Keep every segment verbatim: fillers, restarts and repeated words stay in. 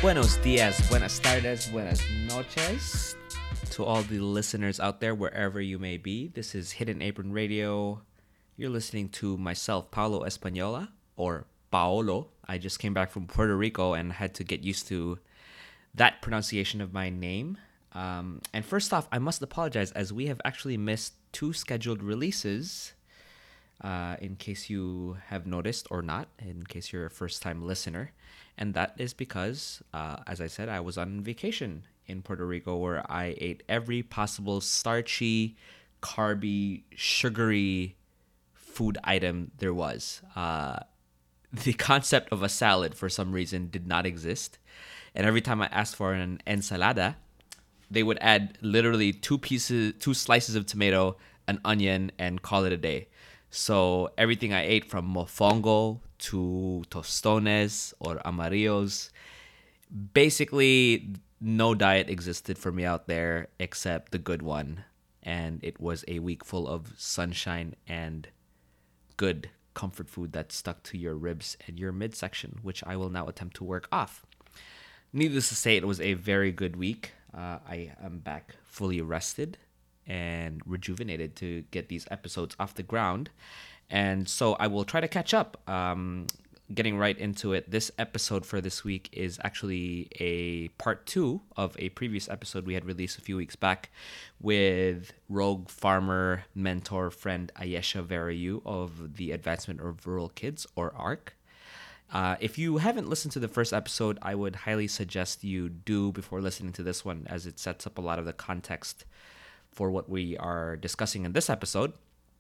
Buenos dias, buenas tardes, buenas noches to all the listeners out there, wherever you may be. This is Hidden Apron Radio. You're listening to myself, Paulo Espanola, or Paolo. I just came back from Puerto Rico and had to get used to that pronunciation of my name. Um, and first off, I must apologize as we have actually missed two scheduled releases. Uh, in case you have noticed or not, in case you're a first-time listener. And that is because, uh, as I said, I was on vacation in Puerto Rico where I ate every possible starchy, carby, sugary food item there was. Uh, the concept of a salad, for some reason, did not exist. And every time I asked for an ensalada, they would add literally two pieces, two slices of tomato, an onion, and call it a day. So everything I ate, from mofongo to tostones or amarillos, basically no diet existed for me out there except the good one. And it was a week full of sunshine and good comfort food that stuck to your ribs and your midsection, which I will now attempt to work off. Needless to say, it was a very good week. Uh, I am back fully rested and rejuvenated to get these episodes off the ground. And so I will try to catch up. Um, getting right into it, this episode for this week is actually a part two of a previous episode we had released a few weeks back with rogue farmer, mentor, friend Ayesha Veriu of the Advancement of Rural Kids, or A R C. Uh, if you haven't listened to the first episode, I would highly suggest you do before listening to this one, as it sets up a lot of the context for what we are discussing in this episode.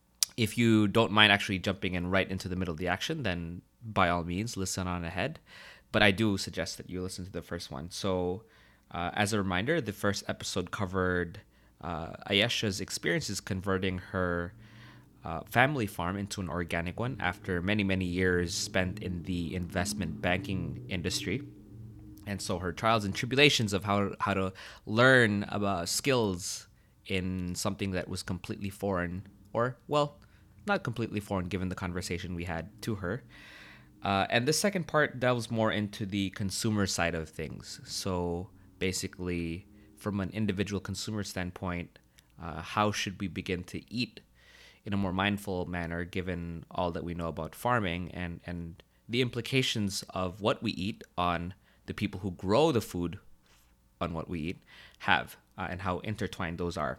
If you don't mind actually jumping in right into the middle of the action, then by all means, listen on ahead. But I do suggest that you listen to the first one. So uh, as a reminder, the first episode covered uh, Ayesha's experiences converting her uh, family farm into an organic one after many, many years spent in the investment banking industry. And so her trials and tribulations of how, how to learn about skills in something that was completely foreign, or, well, not completely foreign given the conversation we had to her. Uh, and the second part delves more into the consumer side of things. So basically, from an individual consumer standpoint, uh, how should we begin to eat in a more mindful manner given all that we know about farming and, and the implications of what we eat on the people who grow the food on what we eat have, uh, and how intertwined those are.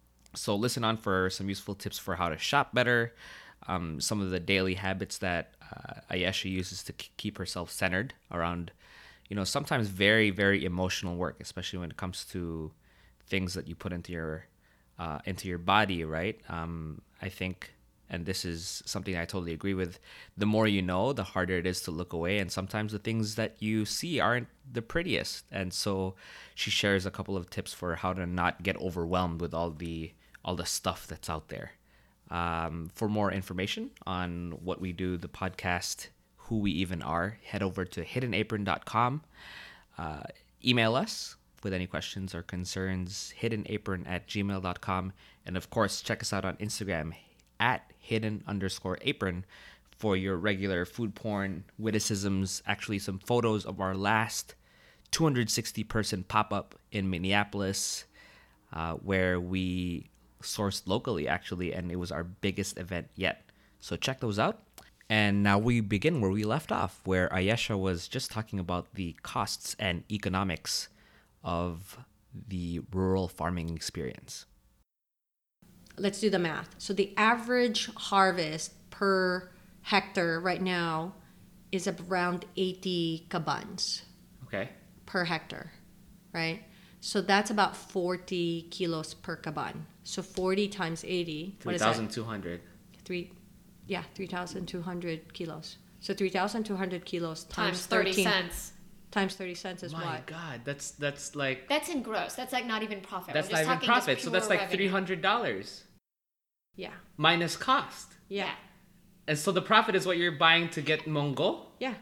So listen on for some useful tips for how to shop better, um, some of the daily habits that uh, Ayesha uses to k- keep herself centered around, you know, sometimes very, very emotional work, especially when it comes to things that you put into your uh, into your body, right? Um, I think, and this is something I totally agree with, the more you know, the harder it is to look away. And sometimes the things that you see aren't the prettiest. And so she shares a couple of tips for how to not get overwhelmed with all the all the stuff that's out there. Um, for more information on what we do, the podcast, who we even are, head over to hidden apron dot com. Uh, email us with any questions or concerns, hiddenapron at gmail dot com. And of course, check us out on Instagram at hidden underscore apron for your regular food porn witticisms, actually some photos of our last two hundred sixty person pop-up in Minneapolis, uh, where we sourced locally, actually, and it was our biggest event yet. So check those out. And now we begin where we left off, where Ayesha was just talking about the costs and economics of the rural farming experience. Let's do the math. So the average harvest per hectare right now is around eighty kabans. Okay. Per hectare, right? So that's about forty kilos per kaban. So forty times eighty. three thousand two hundred. Three, yeah, three thousand two hundred kilos. So three thousand two hundred kilos times, times thirty thirteen, cents. Times thirty cents is My what? My God, that's that's like... That's in gross. That's like not even profit. That's We're not just even talking profit. just So that's like revenue. three hundred dollars. Yeah. Minus cost. Yeah. And so the profit is what you're buying to get Mongo? Yeah.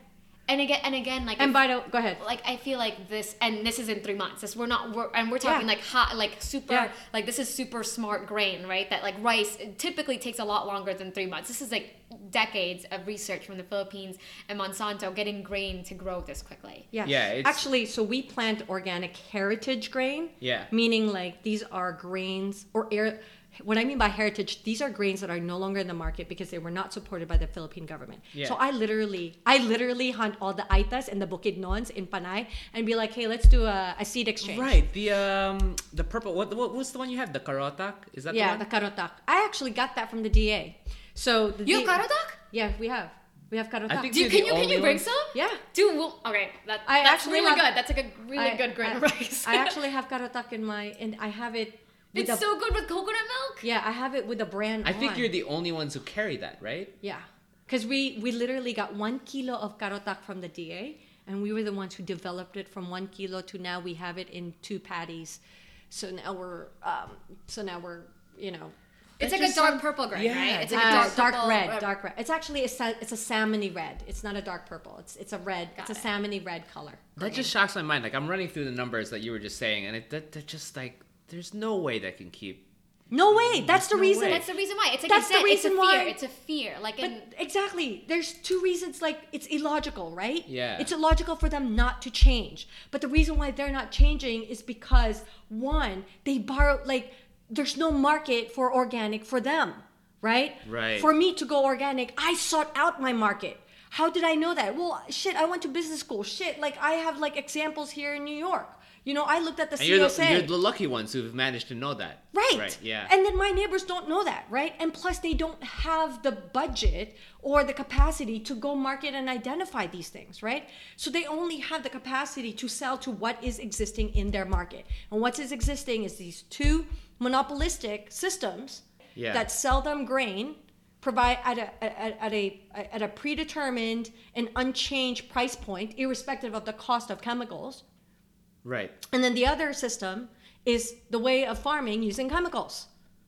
And again, and again, like And if- by the go ahead. like I feel like this, and this is in three months. This we're not, we're, and we're talking Yeah. like hot, like super, Yeah. like this is super smart grain, right? That like rice it typically takes a lot longer than three months. This is like decades of research from the Philippines and Monsanto getting grain to grow this quickly. Yeah. Yeah, it's- Actually, so we plant organic heritage grain. Yeah. Meaning like these are grains or air. What I mean by heritage, these are grains that are no longer in the market because they were not supported by the Philippine government. Yeah. So I literally, I literally hunt all the aitas and the bukidnons in Panay and be like, hey, let's do a, a seed exchange. Right. The um the purple. What what what's the one you have? The karotak? Is that Yeah, the the one? karotak. I actually got that from the D A. So the You D- have karotak? Yeah, we have. We have karotak. I think Do you, You're can the you can only you bring one- some? Yeah. Dude, well, okay, that, I that's actually really have- good. That's like a really I- good grain I, of rice. I actually have karotak in my, and I have it. With it's a, so good with coconut milk. Yeah, I have it with a brand. I think on. you're the only ones who carry that, right? Yeah, because we we literally got one kilo of karotak from the D A, and we were the ones who developed it from one kilo to now we have it in two patties. So now we're um, so now we're you know. It's That like a just dark sound- purple grain, Yeah, right? It's like Uh, a dark, dark purple, red, uh, dark red. It's actually a sa- it's a salmony red. It's not a dark purple. It's it's a red. Got it's a it. salmony red color. That just shocks my mind. Like I'm running through the numbers that you were just saying, and it that, they're just like there's no way that can keep. No way. That's the no reason. way. That's the reason why. It's like That's you the said, reason it's a fear. why- It's a fear. Like But in exactly, there's two reasons. Like it's illogical, right? Yeah. It's illogical for them not to change. But the reason why they're not changing is because one, they borrow. Like there's no market for organic for them, right? Right. For me to go organic, I sought out my market. How did I know that? Well, shit, I went to business school. Shit, like I have like examples here in New York. You know, I looked at the And you're C S A. the, you're the lucky ones who've managed to know that. Right. Right. Yeah. And then my neighbors don't know that, right? And plus, they don't have the budget or the capacity to go market and identify these things, right? So they only have the capacity to sell to what is existing in their market. And what is existing is these two monopolistic systems Yeah. that sell them grain, provide at a at, at a at a predetermined and unchanged price point, irrespective of the cost of chemicals. Right. And then the other system is the way of farming using chemicals.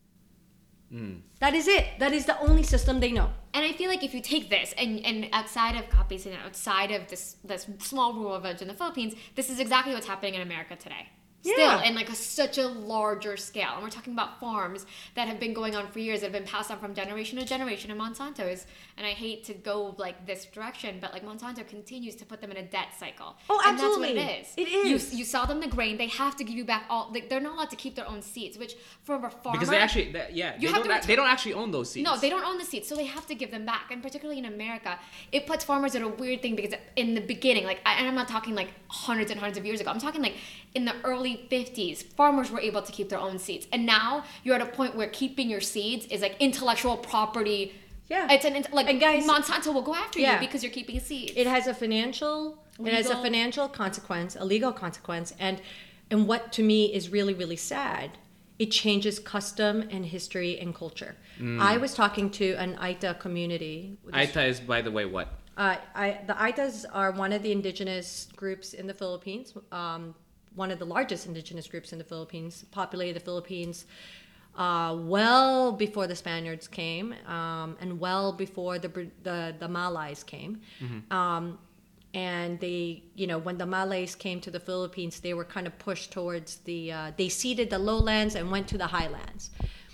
That is it. That is the only system they know. And I feel like if you take this and, and outside of copies and outside of this this small rural village in the Philippines, this is exactly what's happening in America today. Still, Yeah. in like a, such a larger scale. And we're talking about farms that have been going on for years, that have been passed on from generation to generation. And Monsanto's, and I hate to go like this direction, but like Monsanto continues to put them in a debt cycle. Oh, And that's what absolutely. it is. It is. You, you sell them the grain, they have to give you back all, like, they're not allowed to keep their own seeds, which for a farmer. Because they actually, they, yeah, You they have don't, to a- return- they don't actually own those seeds. No, they don't own the seeds, so they have to give them back. And particularly in America, it puts farmers in a weird thing because in the beginning, like, I, and I'm not talking like hundreds and hundreds of years ago. I'm talking like in the early fifties, farmers were able to keep their own seeds. And now you're at a point where keeping your seeds is like intellectual property. Yeah. It's an int- like And guys- Monsanto will go after Yeah. you because you're keeping seeds. It has a financial it has a Legal. financial consequence, a legal consequence, and and what to me is really, really sad, it changes custom and history and culture. I was talking to an Aita community. Aita is, by the way, what? Uh, I, the Aitas are one of the indigenous groups in the Philippines, um, one of the largest indigenous groups in the Philippines, populated the Philippines uh, well before the Spaniards came um, and well before the, Br- the, the Malays came. Um, and they, you know, when the Malays came to the Philippines, they were kind of pushed towards the, uh, they ceded the lowlands and went to the highlands.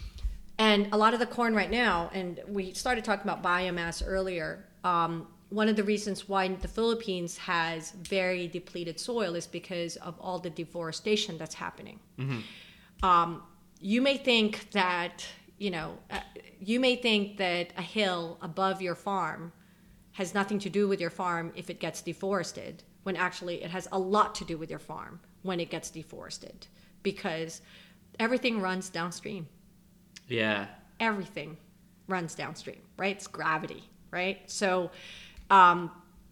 And a lot of the corn right now, and we started talking about biomass earlier, um, one of the reasons why the Philippines has very depleted soil is because of all the deforestation that's happening. Um, you may think that, you know, uh, you may think that a hill above your farm has nothing to do with your farm if it gets deforested, when actually it has a lot to do with your farm when it gets deforested, because everything runs downstream. Yeah. Everything runs downstream, right? It's gravity, right? So um,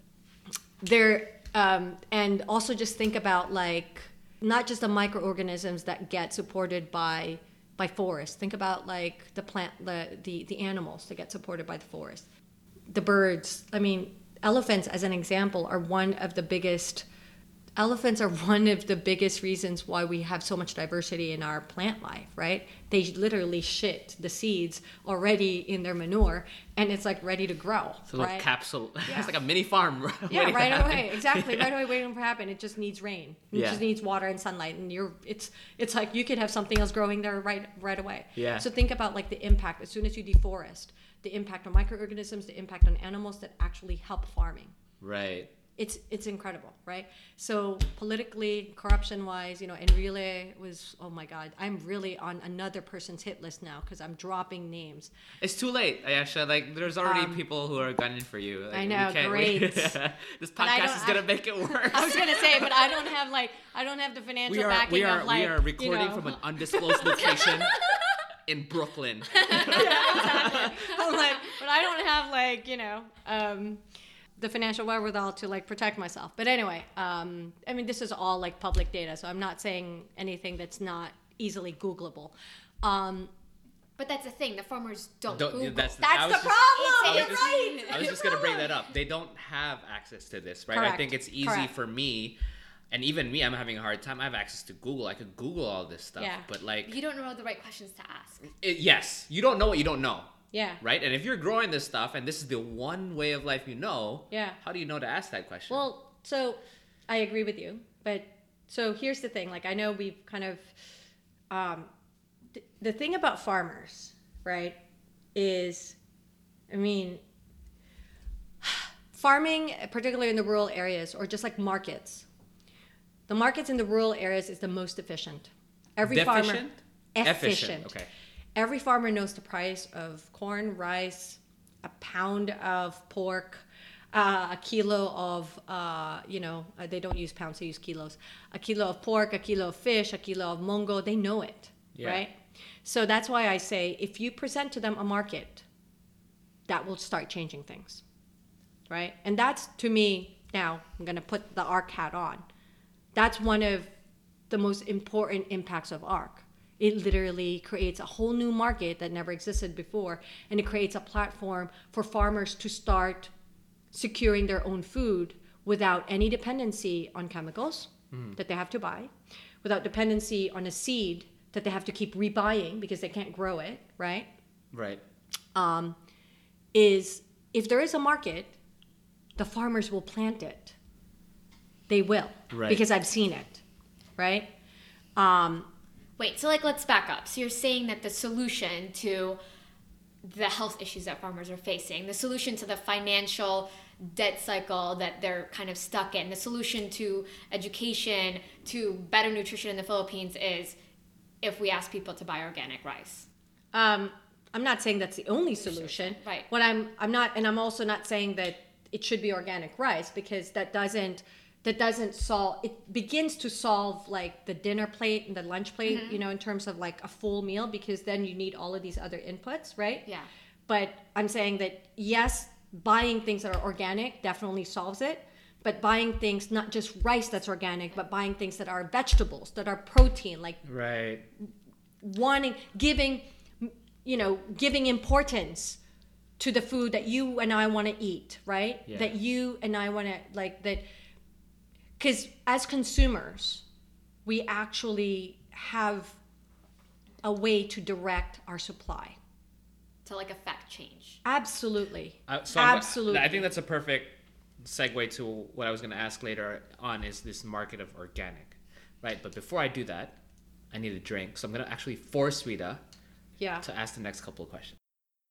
there, um, and also just think about like, not just the microorganisms that get supported by by forests. Think about like the plant, the, the, the animals that get supported by the forest. The birds, I mean, elephants as an example are one of the biggest elephants are one of the biggest reasons why we have so much diversity in our plant life, right? They literally shit the seeds already in their manure, and it's like ready to grow. It's a little right? capsule. Yeah. It's like a mini farm. Yeah, waiting to right happen. away. Exactly, right away, waiting for happen. It just needs rain. It Yeah. just needs water and sunlight, and you're it's it's like you could have something else growing there right right away. Yeah. So think about like the impact as soon as you deforest, the impact on microorganisms, the impact on animals that actually help farming. Right. It's it's incredible, right? So politically, corruption-wise, you know, Enrile was, oh my God, I'm really on another person's hit list now because I'm dropping names. It's too late, Ayesha. Like, there's already Um, people who are gunning for you. Like, I we know, can't- great. This But I podcast don't- is gonna I- make it worse. I was gonna say, but I don't have like I don't have the financial we are backing we are of like we are recording you know, from an undisclosed location in Brooklyn. I'm like, but I don't have like you know um, the financial wherewithal to like protect myself. But anyway, um, I mean this is all like public data, so I'm not saying anything that's not easily Googleable. Um, But that's the thing. The farmers don't, Don't- Google. that's that's I the was just- problem. I was You're just- right. I was just gonna bring that up. They don't have access to this, right? I Correct. think it's easy Correct. for me, and even me, I'm having a hard time. I have access to Google. I could Google all this stuff, Yeah. but like, You don't know the right questions to ask. it, yes, you don't know what you don't know, Yeah. right? And if you're growing this stuff, and this is the one way of life you know, Yeah. how do you know to ask that question? Well, so I agree with you, but so here's the thing. Like I know we've kind of um, th- the thing about farmers, right, is, I mean, farming, particularly in the rural areas, or just like markets. The markets in the rural areas is the most efficient. Every farmer Deficient? efficient. Efficient, okay. Every farmer knows the price of corn, rice, a pound of pork, uh, a kilo of, uh, you know, uh, they don't use pounds, they use kilos. A kilo of pork, a kilo of fish, a kilo of mongo, they know it, Yeah. right? So that's why I say if you present to them a market, that will start changing things, right? And that's, to me, now I'm going to put the ARC hat on. That's one of the most important impacts of ARC. It literally creates a whole new market that never existed before, and it creates a platform for farmers to start securing their own food without any dependency on chemicals mm. that they have to buy, without dependency on a seed that they have to keep rebuying because they can't grow it, right? Right. Um, is if there is a market, the farmers will plant it. They will, Right. because I've seen it, right? Um, Wait, so like let's back up. So you're saying that the solution to the health issues that farmers are facing, the solution to the financial debt cycle that they're kind of stuck in, the solution to education, to better nutrition in the Philippines is if we ask people to buy organic rice. Um, I'm not saying that's the only solution. Right. What I'm I'm not, and I'm also not saying that it should be organic rice, because that doesn't that doesn't solve. It begins to solve like the dinner plate and the lunch plate, Mm-hmm. you know, in terms of like a full meal, because then you need all of these other inputs, right? Yeah. But I'm saying that yes, buying things that are organic definitely solves it. But buying things, not just rice that's organic, but buying things that are vegetables, that are protein, like Right. wanting, giving, you know, giving importance to the food that you and I want to eat, right? Yeah. That you and I want to, like, that, because as consumers, we actually have a way to direct our supply. To like affect change. Absolutely. Uh, so I'm- Absolutely. I think that's a perfect segue to what I was going to ask later on, is this market of organic, right? But before I do that, I need a drink. So I'm going to actually force Rita Yeah. to ask the next couple of questions.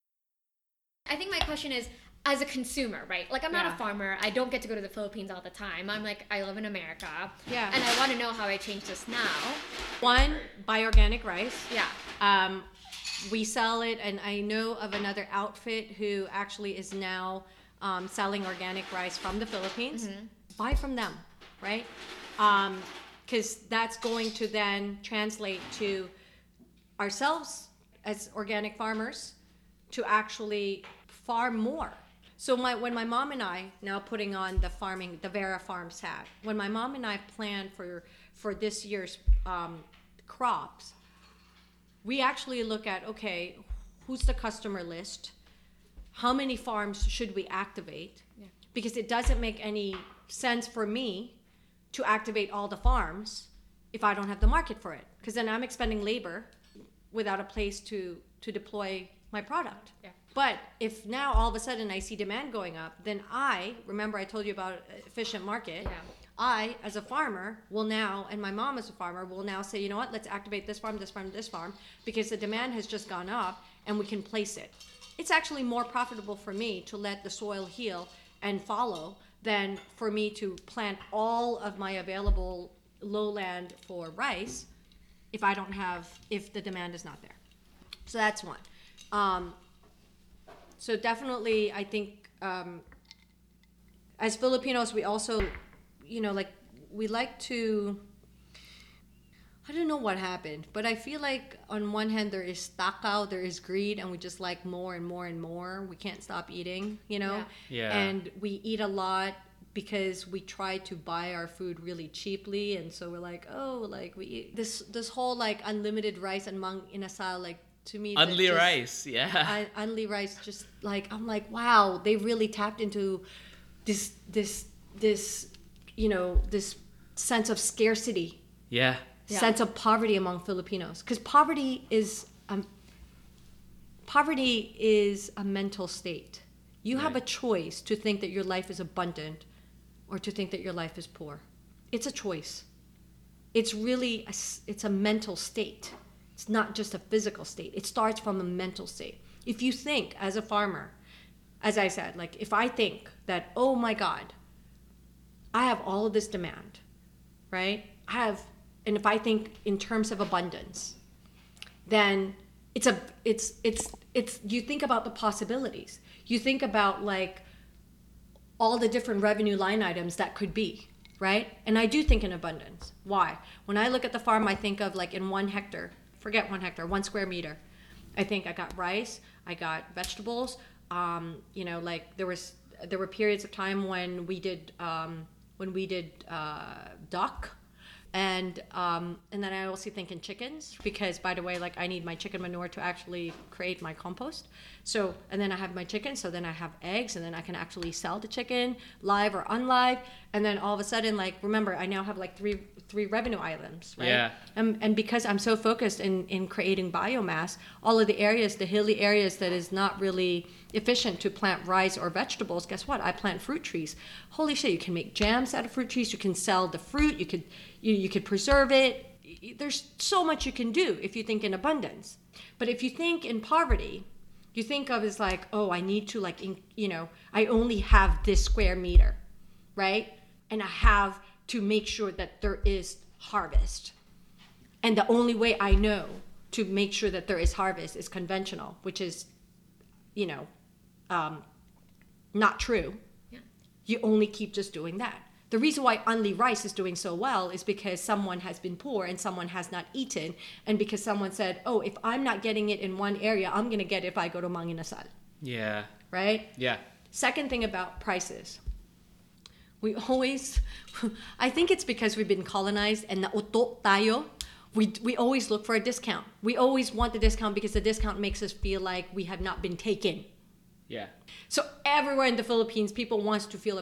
I think my question is, as a consumer, right? Like I'm not Yeah. a farmer. I don't get to go to the Philippines all the time. I'm like, I live in America. Yeah. And I want to know how I change this now. One, buy organic rice. Yeah. Um, we sell it, and I know of another outfit who actually is now um, selling organic rice from the Philippines. Buy from them, right? Because that's going to then translate to ourselves as organic farmers to actually farm more. So my when my mom and I, now putting on the farming, the Vera Farms hat, when my mom and I planned for for this year's um, crops, we actually look at, okay, who's the customer list? How many farms should we activate? Yeah. Because it doesn't make any sense for me to activate all the farms if I don't have the market for it, because then I'm expending labor without a place to to deploy my product. Yeah. But if now all of a sudden I see demand going up, then I remember I told you about efficient market. Yeah. I, as a farmer, will now, and my mom as a farmer, will now say, you know what, let's activate this farm, this farm, this farm, because the demand has just gone up and we can place it. It's actually more profitable for me to let the soil heal and follow than for me to plant all of my available lowland for rice if I don't have, if the demand is not there. So that's one. Um, so definitely, I think um, as Filipinos, we also, you know, like we like to, I don't know what happened, but I feel like on one hand there is takaw, there is greed, and we just like more and more and more. We can't stop eating, you know? Yeah. Yeah. And we eat a lot because we try to buy our food really cheaply, and so we're like, oh, like we eat this this whole like unlimited rice and mang inasal, like to me that Only just- rice, yeah. I, only rice, just like I'm like, wow, they really tapped into this this this you know this sense of scarcity, Yeah. Yeah. sense of poverty among Filipinos, because poverty is um, poverty is a mental state. You have a Right. choice to think that your life is abundant or to think that your life is poor. It's a choice. It's really a, s- it's a mental state. It's not just a physical state. It starts from a mental state. If you think as a farmer, as I said, like if I think that, oh my God, I have all of this demand, right? I have, and if I think in terms of abundance, then it's a, it's, it's, it's, you think about the possibilities. You think about like all the different revenue line items that could be, right? And I do think in abundance. Why? When I look at the farm, I think of like in one hectare, forget one hectare, one square meter. I think I got rice, I got vegetables. Um, you know, like there was, there were periods of time when we did, um, when we did uh, duck. And um, and then I also think in chickens, because by the way, like I need my chicken manure to actually create my compost. So, and then I have my chicken, so then I have eggs, and then I can actually sell the chicken live or unlive. And then all of a sudden, like remember, I now have like three three revenue items, right? Yeah. And, and because I'm so focused in, in creating biomass, all of the areas, the hilly areas that is not really efficient to plant rice or vegetables, guess what? I plant fruit trees. Holy shit, you can make jams out of fruit trees. You can sell the fruit. You could you, you could preserve it. There's so much you can do if you think in abundance. But if you think in poverty, you think of as like, oh, I need to like, in, you know, I only have this square meter, right? And I have to make sure that there is harvest. And the only way I know to make sure that there is harvest is conventional, which is, you know, um, not true. Yeah. You only keep just doing that. The reason why Only Rice is doing so well is because someone has been poor and someone has not eaten, and because someone said, oh, if I'm not getting it in one area, I'm going to get it if I go to Mang Inasal, Yeah. right? Yeah. Second thing about prices. We always, I think it's because we've been colonized and nauto tayo, we, we always look for a discount. We always want the discount because the discount makes us feel like we have not been taken. Yeah. So everywhere in the Philippines, people wants to feel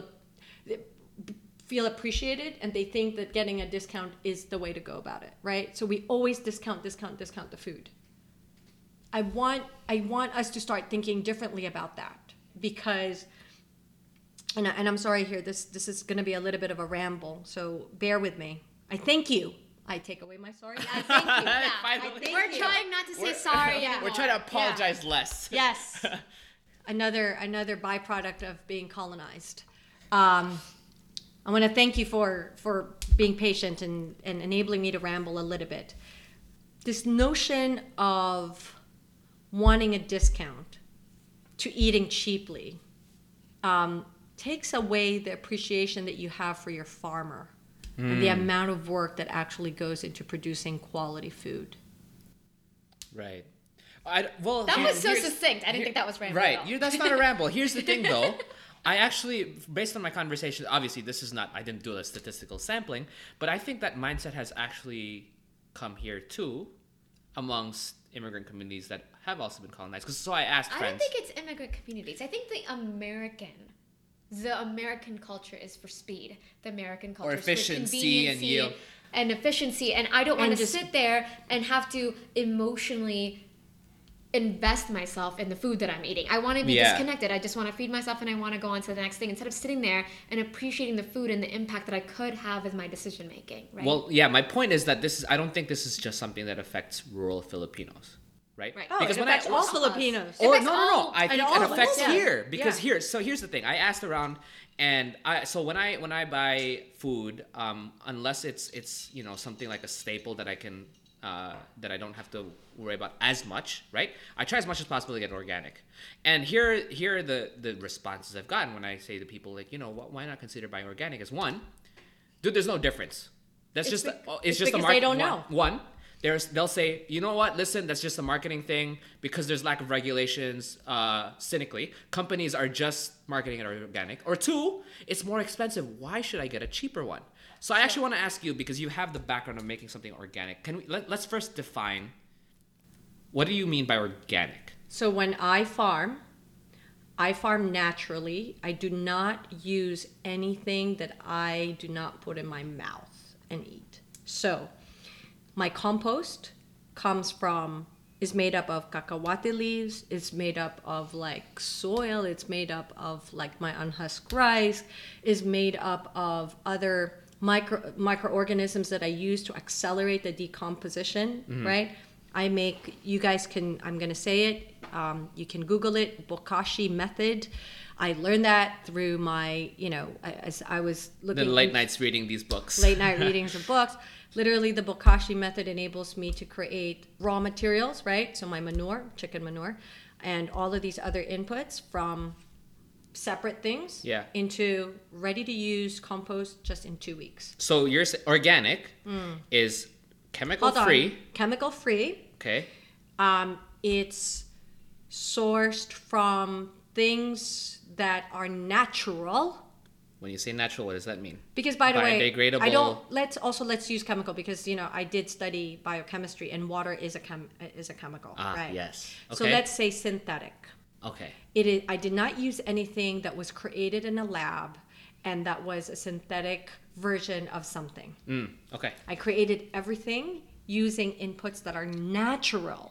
feel appreciated, and they think that getting a discount is the way to go about it, right? So we always discount, discount, discount the food. I want I want us to start thinking differently about that, because, and, I, and I'm sorry here, this this is going to be a little bit of a ramble, so bear with me. I thank you. I take away my sorry. I thank you. Yeah. Finally. I thank We're you. trying not to say We're- sorry Yeah. anymore. We're trying to apologize less. Yes. another another byproduct of being colonized. Um, I want to thank you for for being patient and, and enabling me to ramble a little bit. This notion of wanting a discount to eating cheaply um, takes away the appreciation that you have for your farmer and the amount of work that actually goes into producing quality food. Right. I, well, That here- was so here's- succinct. I didn't here- think that was rambling Right. at all. You, that's not a ramble. Here's the thing, though. I actually, based on my conversation, obviously this is not, I didn't do a statistical sampling, but I think that mindset has actually come here too, amongst immigrant communities that have also been colonized. Because so I asked I friends. don't think it's immigrant communities. I think the American the American culture is for speed. The American culture Or is for efficiency and conveniency yield. and efficiency. And I don't want And to just- sit there and have to emotionally invest myself in the food that I'm eating. I want to be Yeah. disconnected. I just want to feed myself and I want to go on to the next thing instead of sitting there and appreciating the food and the impact that I could have as my decision making, right? Well, yeah, my point is that this is, I don't think this is just something that affects rural Filipinos, right? Right. Oh, Because it when affects I, all Us. Filipinos. It Or affects no, no, no. all- I and think all it of us, affects yeah. here because Yeah. here. So here's the thing. I asked around, and I so when I when I buy food, um, unless it's it's you know something like a staple that I can uh, that I don't have to worry about as much, right? I try as much as possible to get organic. And here here are the the responses I've gotten when I say to people like, you know, wh- why not consider buying organic? Is one, dude, there's no difference. That's It's just bec- a, oh, it's it's just a because market. they don't one, know. One, there's they'll say, you know what? Listen, that's just a marketing thing because there's lack of regulations. Uh, cynically, companies are just marketing it organic. Or two, it's more expensive. Why should I get a cheaper one? So I actually want to ask you because you have the background of making something organic. Can we let, let's first define what do you mean by organic? So when I farm, I farm naturally. I do not use anything that I do not put in my mouth and eat. So my compost comes from is made up of cacahuate leaves, it's made up of like soil, it's made up of like my unhusked rice, is made up of other micro microorganisms that I use to accelerate the decomposition, right? I make, you guys can, I'm going to say it, um, you can Google it, Bokashi method. I learned that through my, you know, as I was The looking late in- nights reading these books. late night readings of books. Literally, the Bokashi method enables me to create raw materials, right? So my manure, chicken manure, and all of these other inputs from separate things Yeah. into ready to use compost just in two weeks. So you're s- organic is chemical Mm. Hold free. on. Chemical free. Okay. Um, it's sourced from things that are natural. When you say natural, what does that mean? Because by the way, Biodegradable. I don't. Let's also let's use chemical because you know I did study biochemistry and water is a chem is a chemical, Ah, right? yes. So Okay. let's say synthetic. Okay. It is. I did not use anything that was created in a lab, and that was a synthetic version of something. Mm, okay. I created everything using inputs that are natural.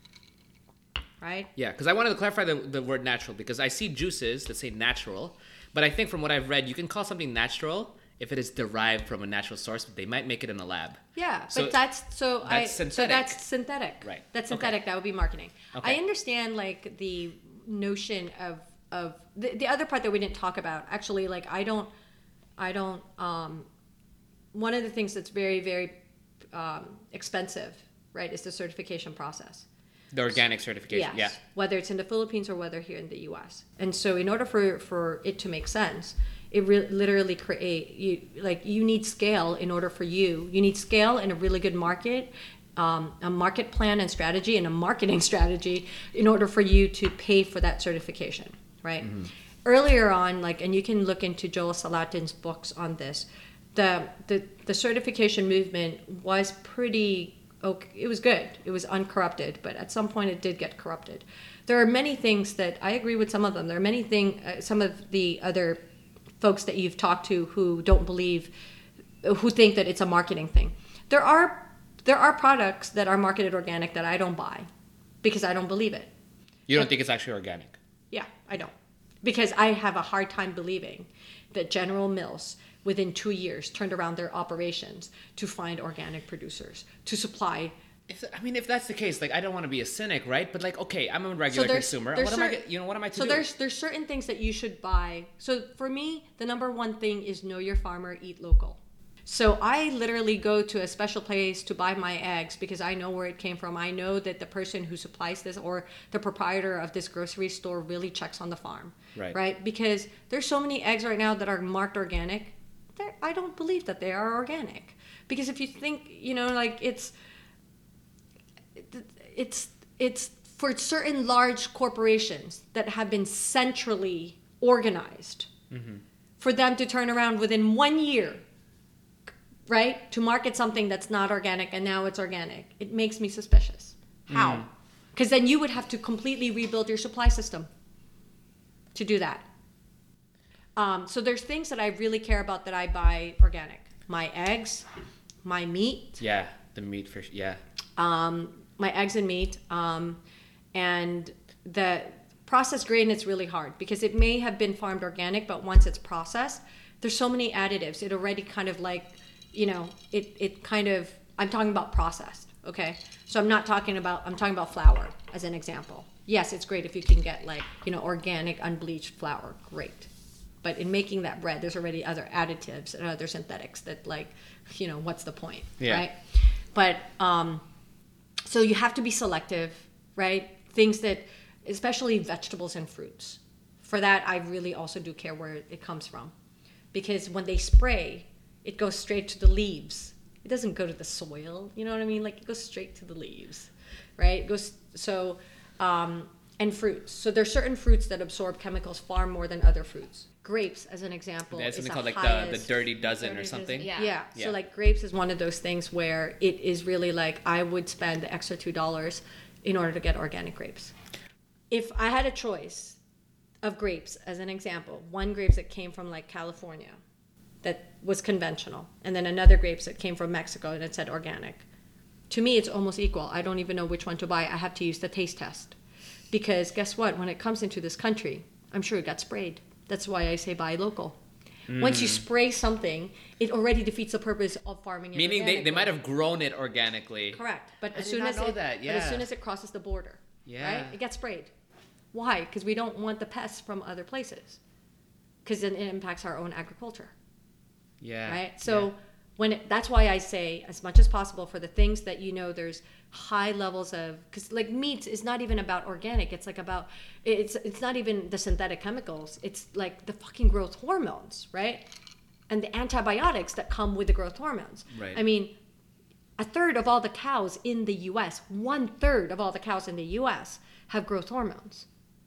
Right? Yeah, because I wanted to clarify the, the word natural because I see juices that say natural, but I think from what I've read, you can call something natural if it is derived from a natural source, but they might make it in a lab. Yeah, So but that's so I that's so synthetic. that's synthetic. Right. That's Okay. synthetic. That would be marketing. Okay. I understand like the notion of of the, the other part that we didn't talk about. Actually, like I don't I don't um one of the things that's very very um, expensive, right, is the certification process. The organic certification. Yes. Yeah. Whether it's in the Philippines or whether here in the U S. And so in order for, for it to make sense, it re- literally create you like you need scale in order for you. You need scale in a really good market, um, a market plan and strategy and a marketing strategy in order for you to pay for that certification, right? Earlier on, like, and you can look into Joel Salatin's books on this, the the, the certification movement was pretty okay, it was good. It was uncorrupted, but at some point it did get corrupted. There are many things that I agree with some of them. There are many thing, uh, some of the other folks that you've talked to who don't believe, who think that it's a marketing thing. There are there are products that are marketed organic that I don't buy because I don't believe it. You don't But- think it's actually organic? Yeah, I don't. Because I have a hard time believing that General Mills within two years turned around their operations to find organic producers to supply. If, I mean, if that's the case, like, I don't want to be a cynic, right? But like, okay, I'm a regular there's- consumer. there's What am I? cer- get- You know, what am I to So do? there's there's certain things that you should buy. So for me, the number one thing is know your farmer, eat local. So I literally go to a special place to buy my eggs because I know where it came from. I know that the person who supplies this or the proprietor of this grocery store really checks on the farm. Right. Right? Because there's so many eggs right now that are marked organic. They're- I don't believe that they are organic. Because if you think, you know, like it's it's it's for certain large corporations that have been centrally organized for them to turn around within one year, right, to market something that's not organic and now it's organic. It makes me suspicious. How? Because then you would have to completely rebuild your supply system to do that. Um, so there's things that I really care about that I buy organic. My eggs, my meat. Yeah, the meat for yeah. Um, my eggs and meat. Um, and the processed grain is really hard because it may have been farmed organic, but once it's processed, there's so many additives. It already kind of like, you know, it, it kind of, I'm talking about processed, okay? So I'm not talking about, I'm talking about flour as an example. Yes, it's great if you can get like, you know, organic, unbleached flour, great. But in making that bread, there's already other additives and other synthetics that like, you know, what's the point, yeah. right? But, um, so you have to be selective, right? Things that, especially vegetables and fruits. For that, I really also do care where it comes from. Because when they spray, it goes straight to the leaves. It doesn't go to the soil, you know what I mean? Like it goes straight to the leaves, right? It goes, so, um, and fruits. So there's certain fruits that absorb chemicals far more than other fruits. Grapes, as an example, That's is something the called like the, highest. the dirty dozen Dirty or something. dozen, yeah. Yeah. Yeah. So like grapes is one of those things where it is really like I would spend the extra two dollars in order to get organic grapes. If I had a choice of grapes, as an example, one grapes that came from like California that was conventional, and then another grapes that came from Mexico and it said organic. To me, it's almost equal. I don't even know which one to buy. I have to use the taste test. Because guess what? When it comes into this country, I'm sure it got sprayed. That's why I say buy local. Mm. Once you spray something, it already defeats the purpose of farming it. Meaning they, they might have grown it organically. Correct. But I as did soon not as know it, that, but as yeah. soon as it crosses the border, Yeah. right? It gets sprayed. Why? Because we don't want the pests from other places. Because then it impacts our own agriculture. Yeah. Right? So yeah. when it, that's why I say as much as possible for the things that you know there's high levels of, because like meat is not even about organic. It's like about, it's it's not even the synthetic chemicals. It's like the fucking growth hormones, right? And the antibiotics that come with the growth hormones. Right. I mean, a third of all the cows in the U S, one third of all the cows in the U S have growth hormones.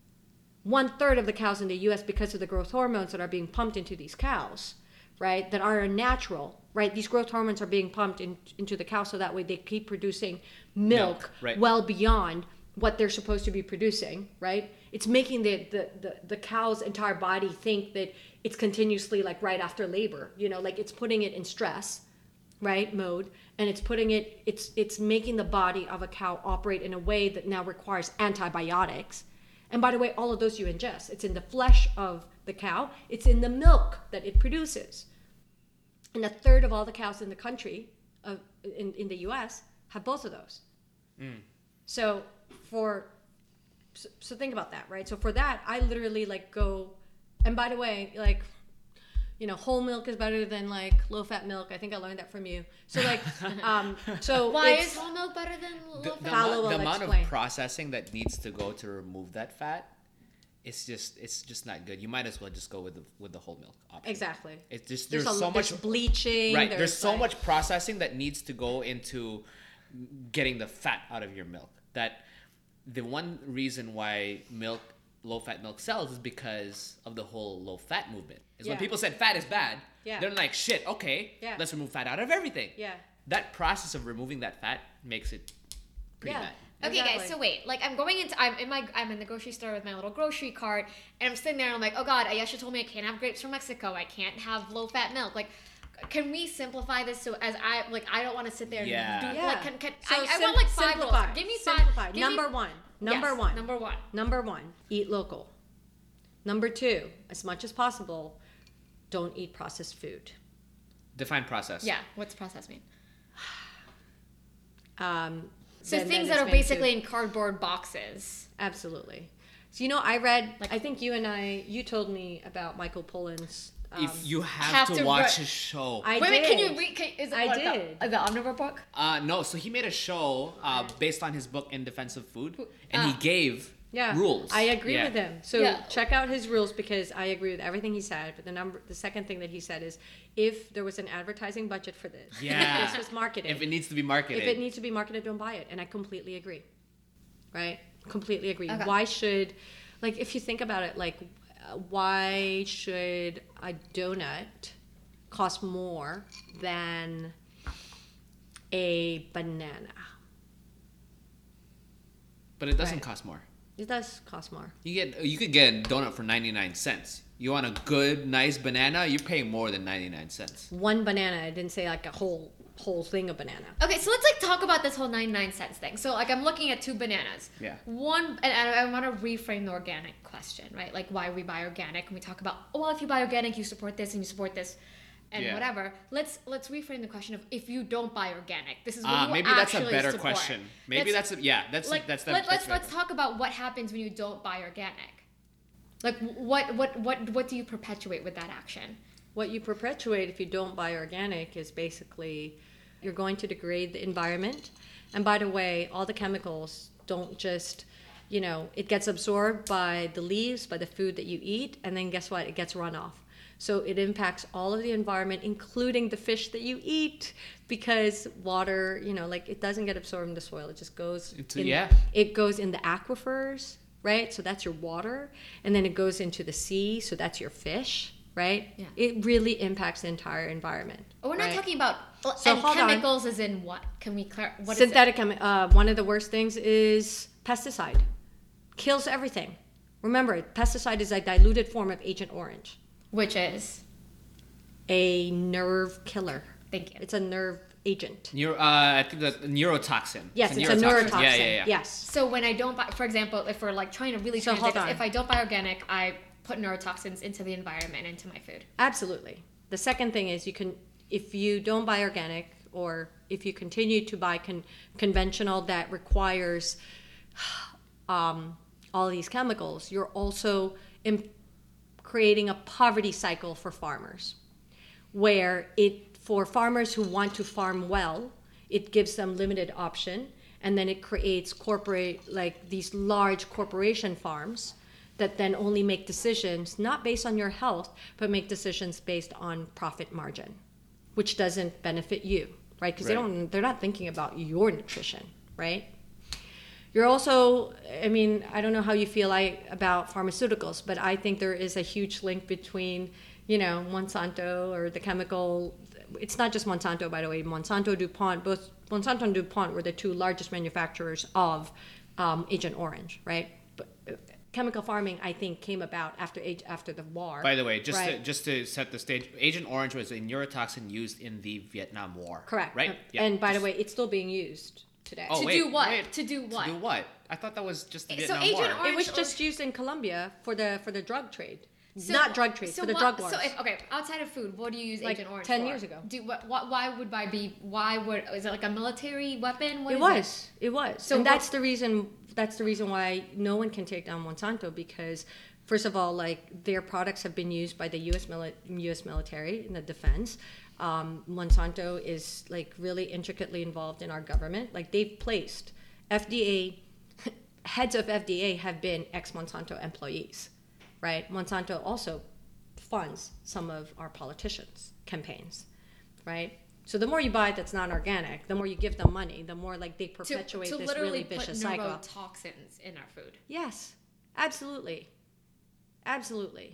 One third of the cows in the U S, because of the growth hormones that are being pumped into these cows, right, that are natural, right? These growth hormones are being pumped in, into the cow so that way they keep producing milk, Milk, right. well beyond what they're supposed to be producing, right? It's making the, the, the, the cow's entire body think that it's continuously like right after labor, you know, like it's putting it in stress, right, mode, and it's putting it, it's it's making the body of a cow operate in a way that now requires antibiotics. And by the way, all of those you ingest. It's in the flesh of the cow. It's in the milk that it produces. And a third of all the cows in the country, uh, in, in the U S, have both of those. Mm. So for, so, so think about that, right? So for that, I literally like go, and by the way, like, you know, whole milk is better than like low fat milk. I think I learned that from you. So like, um, so Why it's, is whole milk better than low The, fat? the, Follow amount, will the amount explain. of processing that needs to go to remove that fat, it's just it's just not good. You might as well just go with the with the whole milk option. Exactly. It's just There's, there's, a, so there's much bleaching. right. There's, so like- much processing that needs to go into getting the fat out of your milk. That the one reason why milk, low fat milk sells is because of the whole low fat movement. Is Yeah. when people said fat is bad, Yeah. they're like shit. Okay, Yeah. let's remove fat out of everything. Yeah. That process of removing that fat makes it pretty Yeah. bad. Okay, Exactly. guys. So wait, like I'm going into, I'm in my, I'm in the grocery store with my little grocery cart, and I'm sitting there, and I'm like, oh god, Ayesha told me I can't have grapes from Mexico. I can't have low fat milk. Like, can we simplify this so as I like I don't want to sit there and Yeah. do Yeah. like can, can So I, I sim- want like five simplify. rules. Give me Simplify. five. give Number me, one. Number Yes, one. Number one. Number one, eat local. Number two, as much as possible, don't eat processed food. Define process. Yeah. What's process mean? Um, So then- things then that it's are going to- basically in cardboard boxes. Absolutely. So, you know, I read, Like- I think you and I, you told me about Michael Pollan's. Um, If you have, have to, to watch re- his show. I wait, did. wait. Can you read? Can, is it I what, did. The, the Omnivore book. Uh, no, so he made a show uh, based on his book In Defense of Food, and he Ah. gave Yeah, rules. I agree Yeah. with him. So Yeah. check out his rules because I agree with everything he said. But the number, the second thing that he said is, if there was an advertising budget for this, Yeah. if this was marketed. If it needs to be marketed. If it needs to be marketed, don't buy it. And I completely agree. Right? Completely agree. Okay. Why should, like, if you think about it, like, uh, why should a donut cost more than a banana? but it doesn't Right. cost more. It does cost more. You get you could get a donut for ninety-nine cents. You want a good, nice banana, you're paying more than ninety-nine cents. One banana. I didn't say like a whole whole thing of banana. Okay, so let's like talk about this whole ninety-nine cents thing. So like I'm looking at two bananas. Yeah. One, and I, I want to reframe the organic question, right? Like why we buy organic, and we talk about, oh, well, if you buy organic, you support this and you support this, and Yeah. whatever. Let's let's reframe the question of if you don't buy organic, this is what Ah, you maybe that's a actually better support. question. Maybe that's, a, yeah, that's like that's the let, let's that's let's better. talk about what happens when you don't buy organic. Like what what what what do you perpetuate with that action? What you perpetuate if you don't buy organic is basically you're going to degrade the environment. And by the way, all the chemicals don't just, you know, it gets absorbed by the leaves, by the food that you eat, and then guess what? It gets run off. So it impacts all of the environment, including the fish that you eat, because water, you know, like it doesn't get absorbed in the soil. It just goes Into- in, yeah. it goes in the aquifers, right? So that's your water. And then it goes into the sea, so that's your fish. Right? Yeah. It really impacts the entire environment. Oh, we're not right? talking about So and hold on. chemicals as in what? Can we clar- what is Synthetic chemi- uh, one of the worst things is pesticide. Kills everything. Remember, pesticide is a diluted form of Agent Orange, it? Which is a nerve killer. thank you. It's a nerve agent. Neuro, uh, I think that neurotoxin. Yes, it's a neurotoxin. Yeah, yeah, yeah. Yes. So when I don't buy, for example, if we're like trying to really So translate hold this, on. if I don't buy organic, I put neurotoxins into the environment, into my food. Absolutely. The second thing is you can, if you don't buy organic, or if you continue to buy con- conventional that requires um, all these chemicals, you're also im- creating a poverty cycle for farmers, where it for farmers who want to farm well, it gives them limited option, and then it creates corporate like these large corporation farms that then only make decisions not based on your health, but make decisions based on profit margin, which doesn't benefit you, right? Because they Right. don't, they're not thinking about your nutrition, right? You're also, I mean, I don't know how you feel like about pharmaceuticals, but I think there is a huge link between, you know, Monsanto or the chemical. It's not just Monsanto, by the way. Monsanto, DuPont, both Monsanto and DuPont were the two largest manufacturers of um, Agent Orange, right? But uh, chemical farming, I think, came about after age after the war. By the way, just to, right? just to set the stage, Agent Orange was a neurotoxin used in the Vietnam War. Correct. Right? Uh, Yeah. And by the Just- way, it's still being used today. Oh, to wait, do what? wait. To do what? To do what? I thought that was just the So Vietnam Agent War. Orange- It was or- just used in Colombia for the for the drug trade. So- Not drug trade, so for the what- drug wars. So if, okay, outside of food, what do you use Like Agent Orange ten for? years ago. Do what, what? Why would I be? Why would? Is it like a military weapon? What it is was. It? was. So and what- that's the reason that's the reason why no one can take down Monsanto, because first of all, like their products have been used by the U S mili- U S military in the defense. Um, Monsanto is like really intricately involved in our government. Like they've placed F D A heads of F D A have been ex Monsanto employees, right? Monsanto also funds some of our politicians' campaigns, right? So the more you buy that's not organic, the more you give them money, the more like they to, perpetuate to this literally really put vicious cycle. neurotoxins in our food? Yes, absolutely, absolutely.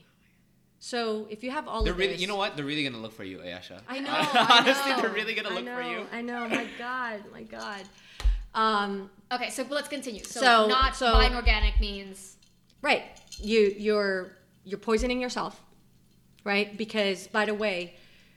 So if you have all They're of really, this, you know what? They're really gonna look for you, Ayasha. I know. Honestly, I know, they're really gonna I look know, for you. I know. My God, my God. Um, Okay, so let's continue. So, So- not so- buying organic means Right. You you're you're poisoning yourself, right? Because by the way,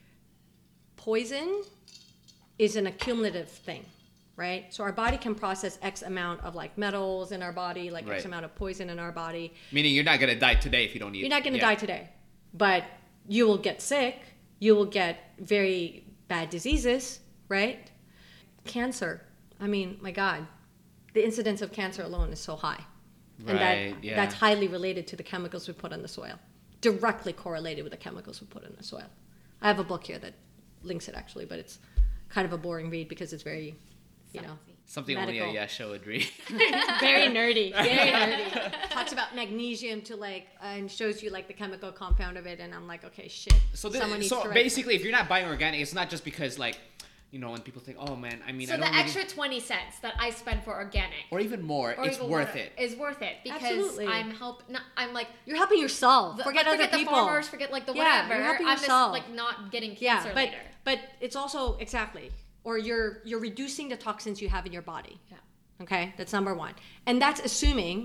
poison is an accumulative thing, right? So our body can process X amount of like metals in our body, like X Right. amount of poison in our body. Meaning you're not gonna die today if you don't eat. You're not going to yeah. die today, but you will get sick. You will get very bad diseases, right? Cancer. I mean, my God, the incidence of cancer alone is so high. And Right, that, yeah. that's highly related to the chemicals we put in the soil. Directly correlated with the chemicals we put in the soil. I have a book here that links it actually, but it's kind of a boring read because it's very, you know, Something medical. only Ayasha would read. very nerdy, very nerdy. Talks about magnesium to like, uh, and shows you like the chemical compound of it, and I'm like, okay, shit. So, this, Someone needs so to write basically, if you're not buying organic, it's not just because like, you know, when people think, oh man, I mean, so I the don't really, extra twenty cents that I spend for organic, or even more, or it's even worth more, it. Is worth it because Absolutely. I'm help. Not, I'm like You're helping yourself. the, forget like, other forget people. the farmers, forget like the Yeah, whatever. you're helping I'm yourself. just like not getting cancer Yeah, but later. but it's also exactly, or you're you're reducing the toxins you have in your body. Yeah. Okay, that's number one, and that's assuming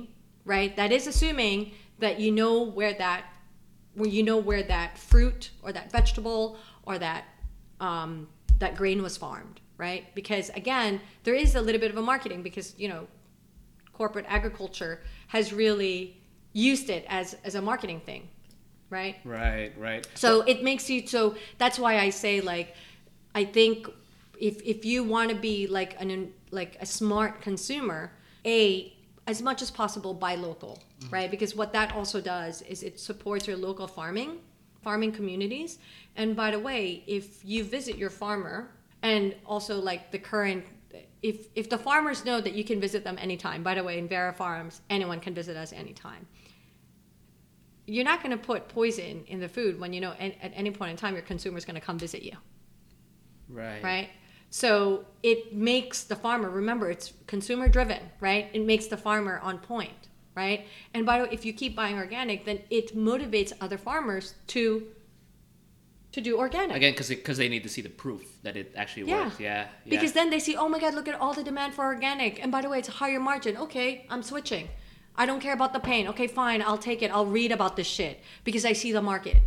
right? That is assuming that you know where that, where you know where that fruit or that vegetable or that um, that grain was farmed, right? Because again, there is a little bit of a marketing because, you know, corporate agriculture has really used it as as a marketing thing, right? Right, right. So it makes you, so that's why I say, like, I think if if you want to be like an like a smart consumer, a as much as possible buy local, mm-hmm. right? Because what that also does is it supports your local farming farming communities. And by the way, if you visit your farmer, and also like the current, if if the farmers know that you can visit them anytime, by the way, in Vera Farms, anyone can visit us anytime. You're not going to put poison in the food when you know at, at any point in time your consumer is going to come visit you. Right. Right? So it makes the farmer, remember, it's consumer driven, right? It makes the farmer on point, right? And by the way, if you keep buying organic, then it motivates other farmers to to do organic. Again, because because they need to see the proof that it actually Yeah. works. Yeah. yeah. Because then they see, oh my God, look at all the demand for organic. And by the way, it's a higher margin. Okay, I'm switching. I don't care about the pain. Okay, fine, I'll take it. I'll read about this shit because I see the market.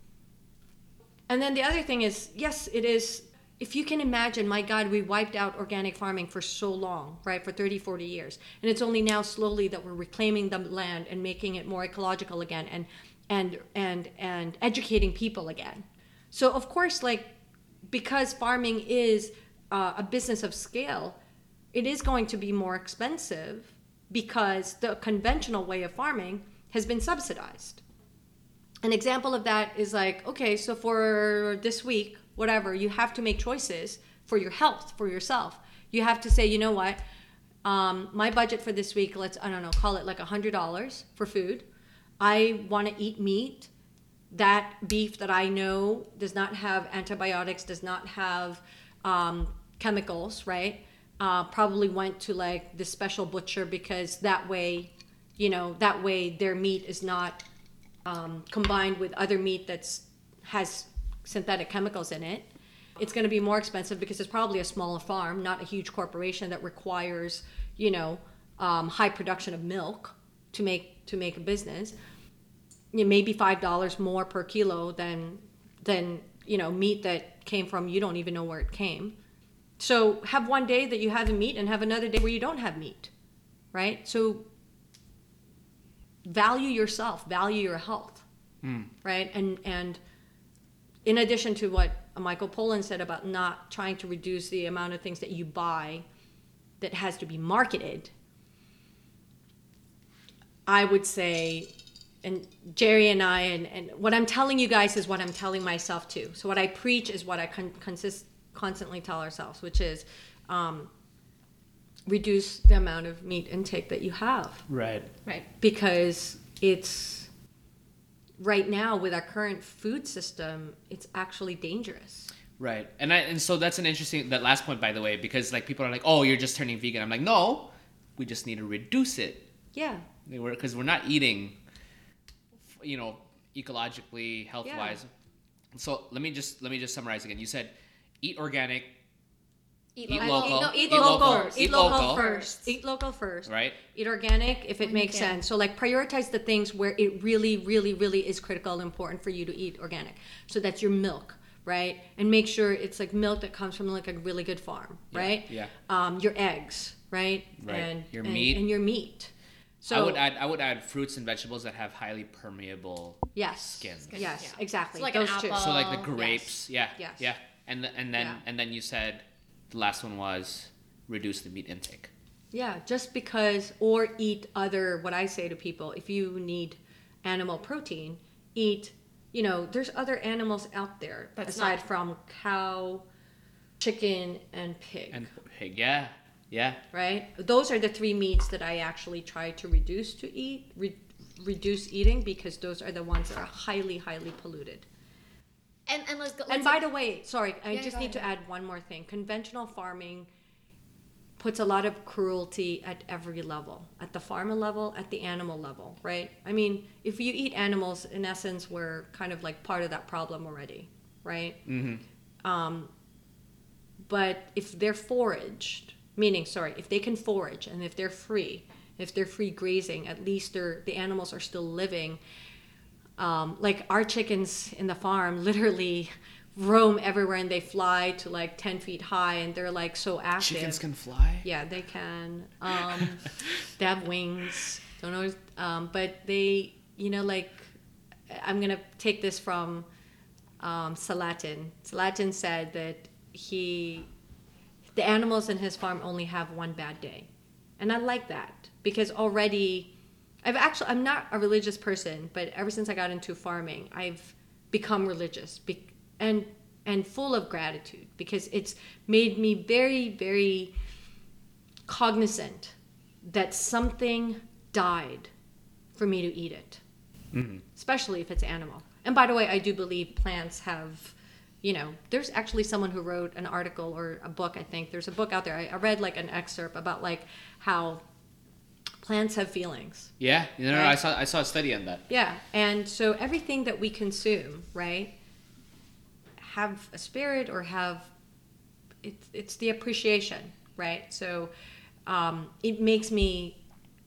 And then the other thing is, yes, it is, if you can imagine, my God, we wiped out organic farming for so long, right? For thirty, forty years. And it's only now slowly that we're reclaiming the land and making it more ecological again and and and and educating people again. So of course, like, because farming is uh, a business of scale, it is going to be more expensive because the conventional way of farming has been subsidized. An example of that is like, okay, so for this week, whatever, you have to make choices for your health, for yourself. You have to say, you know what, um, my budget for this week, let's, I don't know, call it like one hundred dollars for food. I want to eat meat. That beef that I know does not have antibiotics, does not have um, chemicals, right? Uh, probably went to like this special butcher because that way, you know, that way their meat is not um, combined with other meat that's has synthetic chemicals in it. It's going to be more expensive because it's probably a smaller farm, not a huge corporation that requires, you know, um, high production of milk to make to make a business. You know, maybe five dollars more per kilo than than you know meat that came from you don't even know where it came. So have one day that you have meat and have another day where you don't have meat, right? So value yourself, value your health, mm. right? And and in addition to what Michael Pollan said about not trying to reduce the amount of things that you buy that has to be marketed, I would say, and Jerry and I, and, and what I'm telling you guys is what I'm telling myself too. So what I preach is what I con- consist, constantly tell ourselves, which is um, reduce the amount of meat intake that you have. Right. Right. Because it's, right now with our current food system, it's actually dangerous. Right. And I, and so that's an interesting, that last point, by the way, because like people are like, oh, you're just turning vegan. I'm like, no, we just need to reduce it. Yeah. Because we're not eating, you know, ecologically, health-wise. Yeah. So let me just let me just summarize again. You said eat organic, eat, eat local, local, eat, no, eat, eat local, local, first. eat eat local, local first. Eat local first. Right. Eat organic if it When makes you can. sense. So like prioritize the things where it really, really, really is critical and important for you to eat organic. So that's your milk, right? And make sure it's like milk that comes from like a really good farm, right? Yeah. Um, your eggs, right? Right. And Your and, meat. and your meat. So I would add I would add fruits and vegetables that have highly permeable yes, skins. yes, Yeah. exactly. So like those an two. apple. So like the Oh, grapes, yeah, Yes. yeah, and the, and then Yeah. and then you said the last one was reduce the meat intake. Yeah, just because, or eat other, what I say to people, if you need animal protein, eat, you know, there's other animals out there That's aside not- from cow, chicken, and pig, And pig, yeah, yeah. right? Those are the three meats that I actually try to reduce to eat, re- reduce eating, because those are the ones that are highly, highly polluted. And and let's go. And let's by the way, sorry, I Yeah, just go need to ahead. add one more thing. Conventional farming puts a lot of cruelty at every level, at the farmer level, at the animal level, right? I mean, if you eat animals, in essence, we're kind of like part of that problem already, right? Mm-hmm. Um, but if they're foraged, meaning, sorry, if they can forage and if they're free If they're free grazing, at least they're the animals are still living. Um, like our chickens in the farm literally roam everywhere, and they fly to like ten feet high, and they're like so active. Chickens can fly? Yeah, they can. Um, they have wings. Don't know. Um, but they, you know, like, I'm going to take this from um, Salatin. Salatin said that he, the animals in his farm only have one bad day. And I like that because already, I've actually, I'm not a religious person, but ever since I got into farming, I've become religious be- and and full of gratitude because it's made me very, very cognizant that something died for me to eat it, mm-hmm. especially if it's animal. And by the way, I do believe plants have, you know, there's actually someone who wrote an article or a book, I think. There's a book out there. I, I read like an excerpt about like how plants have feelings. Yeah, you know, right? I saw I saw a study on that. Yeah, and so everything that we consume, right, have a spirit or have, it's, it's the appreciation, right? So um, it makes me,